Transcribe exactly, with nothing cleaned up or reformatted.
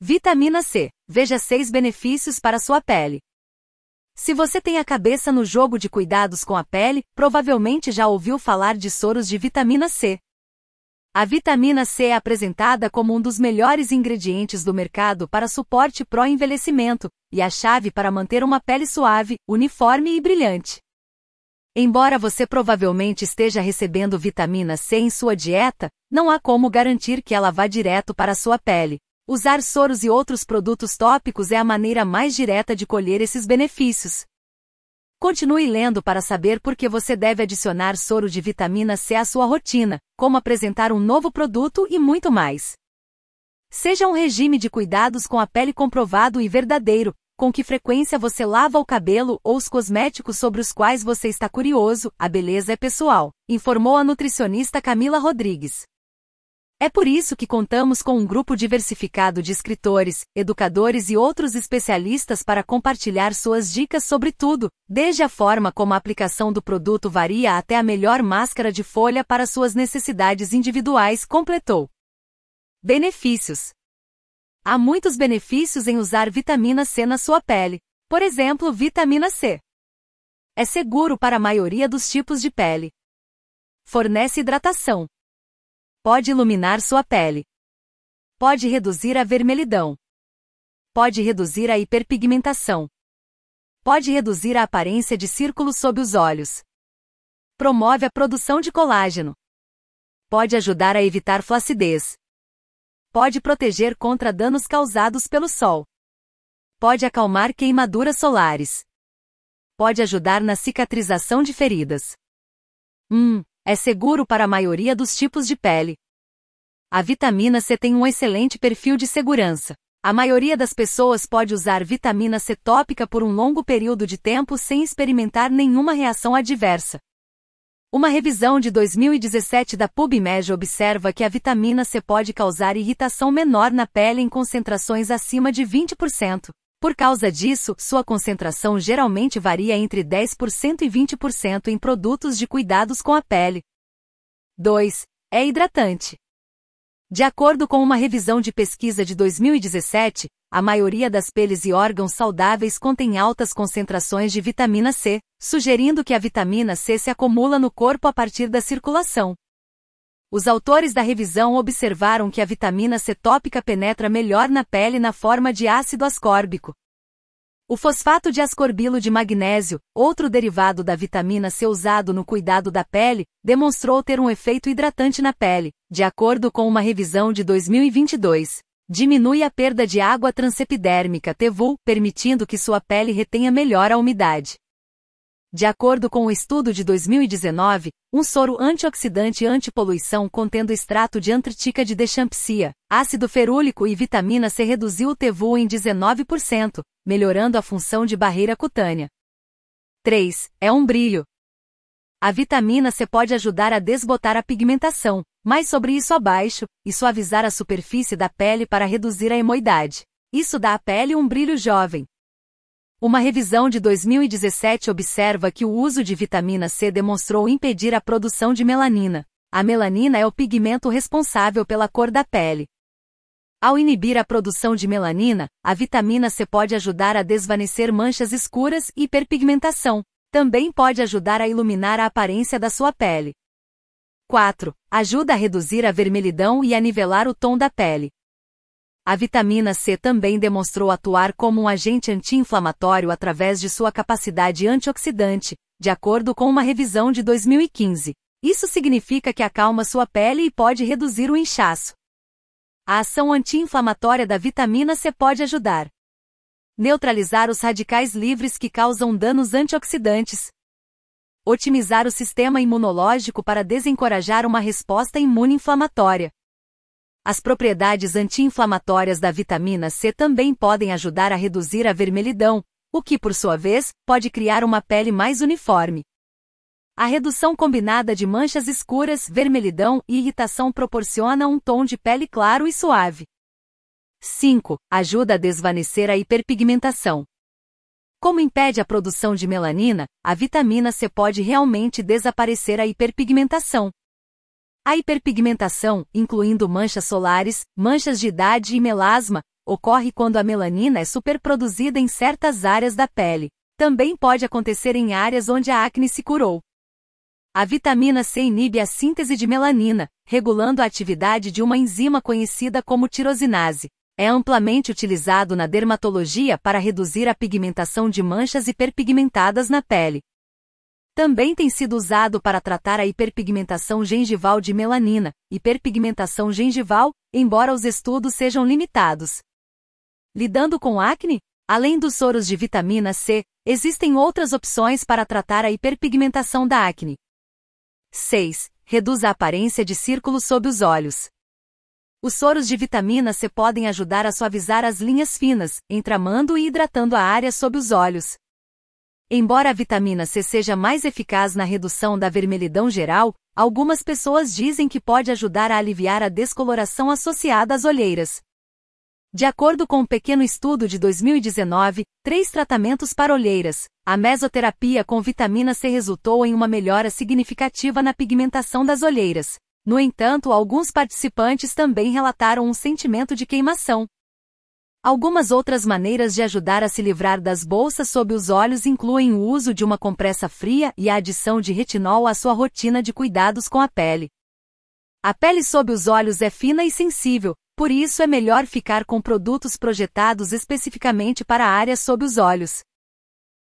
Vitamina C. Veja seis benefícios para sua pele. Se você tem a cabeça no jogo de cuidados com a pele, provavelmente já ouviu falar de soros de vitamina C. A vitamina C é apresentada como um dos melhores ingredientes do mercado para suporte pró-envelhecimento, e a chave para manter uma pele suave, uniforme e brilhante. Embora você provavelmente esteja recebendo vitamina C em sua dieta, não há como garantir que ela vá direto para a sua pele. Usar soros e outros produtos tópicos é a maneira mais direta de colher esses benefícios. Continue lendo para saber por que você deve adicionar soro de vitamina C à sua rotina, como apresentar um novo produto e muito mais. Seja um regime de cuidados com a pele comprovado e verdadeiro. Com que frequência você lava o cabelo ou os cosméticos sobre os quais você está curioso, a beleza é pessoal, informou a nutricionista Camila Rodrigues. É por isso que contamos com um grupo diversificado de escritores, educadores e outros especialistas para compartilhar suas dicas sobre tudo, desde a forma como a aplicação do produto varia até a melhor máscara de folha para suas necessidades individuais, completou. Benefícios. Há muitos benefícios em usar vitamina C na sua pele. Por exemplo, vitamina C é seguro para a maioria dos tipos de pele. Fornece hidratação. Pode iluminar sua pele. Pode reduzir a vermelhidão. Pode reduzir a hiperpigmentação. Pode reduzir a aparência de círculos sob os olhos. Promove a produção de colágeno. Pode ajudar a evitar flacidez. Pode proteger contra danos causados pelo sol. Pode acalmar queimaduras solares. Pode ajudar na cicatrização de feridas. Hum, é seguro para a maioria dos tipos de pele. A vitamina C tem um excelente perfil de segurança. A maioria das pessoas pode usar vitamina C tópica por um longo período de tempo sem experimentar nenhuma reação adversa. Uma revisão de dois mil e dezessete da PubMed observa que a vitamina C pode causar irritação menor na pele em concentrações acima de vinte por cento. Por causa disso, sua concentração geralmente varia entre dez por cento e vinte por cento em produtos de cuidados com a pele. dois. É hidratante. De acordo com uma revisão de pesquisa de dois mil e dezessete, a maioria das peles e órgãos saudáveis contém altas concentrações de vitamina C, sugerindo que a vitamina C se acumula no corpo a partir da circulação. Os autores da revisão observaram que a vitamina C tópica penetra melhor na pele na forma de ácido ascórbico. O fosfato de ascorbilo de magnésio, outro derivado da vitamina C usado no cuidado da pele, demonstrou ter um efeito hidratante na pele, de acordo com uma revisão de dois mil e vinte e dois. Diminui a perda de água transepidérmica T V U, permitindo que sua pele retenha melhor a umidade. De acordo com o estudo de dois mil e dezenove, um soro antioxidante antipoluição contendo extrato de antritica de Deschamps, ácido ferúlico e vitamina C reduziu o T V U em dezenove por cento, melhorando a função de barreira cutânea. três. É um brilho. A vitamina C pode ajudar a desbotar a pigmentação, mais sobre isso abaixo, e suavizar a superfície da pele para reduzir a hemoidade. Isso dá à pele um brilho jovem. Uma revisão de dois mil e dezessete observa que o uso de vitamina C demonstrou impedir a produção de melanina. A melanina é o pigmento responsável pela cor da pele. Ao inibir a produção de melanina, a vitamina C pode ajudar a desvanecer manchas escuras e hiperpigmentação. Também pode ajudar a iluminar a aparência da sua pele. quatro. Ajuda a reduzir a vermelhidão e a nivelar o tom da pele. A vitamina C também demonstrou atuar como um agente anti-inflamatório através de sua capacidade antioxidante, de acordo com uma revisão de dois mil e quinze. Isso significa que acalma sua pele e pode reduzir o inchaço. A ação anti-inflamatória da vitamina C pode ajudar a neutralizar os radicais livres que causam danos antioxidantes, otimizar o sistema imunológico para desencorajar uma resposta imune inflamatória. As propriedades anti-inflamatórias da vitamina C também podem ajudar a reduzir a vermelhidão, o que, por sua vez, pode criar uma pele mais uniforme. A redução combinada de manchas escuras, vermelhidão e irritação proporciona um tom de pele claro e suave. cinco. Ajuda a desvanecer a hiperpigmentação. Como impede a produção de melanina, a vitamina C pode realmente desaparecer a hiperpigmentação. A hiperpigmentação, incluindo manchas solares, manchas de idade e melasma, ocorre quando a melanina é superproduzida em certas áreas da pele. Também pode acontecer em áreas onde a acne se curou. A vitamina C inibe a síntese de melanina, regulando a atividade de uma enzima conhecida como tirosinase. É amplamente utilizado na dermatologia para reduzir a pigmentação de manchas hiperpigmentadas na pele. Também tem sido usado para tratar a hiperpigmentação gengival de melanina, hiperpigmentação gengival, embora os estudos sejam limitados. Lidando com acne? Além dos soros de vitamina C, existem outras opções para tratar a hiperpigmentação da acne. seis. Reduz a aparência de círculos sob os olhos. Os soros de vitamina C podem ajudar a suavizar as linhas finas, entramando e hidratando a área sob os olhos. Embora a vitamina C seja mais eficaz na redução da vermelhidão geral, algumas pessoas dizem que pode ajudar a aliviar a descoloração associada às olheiras. De acordo com um pequeno estudo de dois mil e dezenove, três tratamentos para olheiras, a mesoterapia com vitamina C resultou em uma melhora significativa na pigmentação das olheiras. No entanto, alguns participantes também relataram um sentimento de queimação. Algumas outras maneiras de ajudar a se livrar das bolsas sob os olhos incluem o uso de uma compressa fria e a adição de retinol à sua rotina de cuidados com a pele. A pele sob os olhos é fina e sensível, por isso é melhor ficar com produtos projetados especificamente para a área sob os olhos.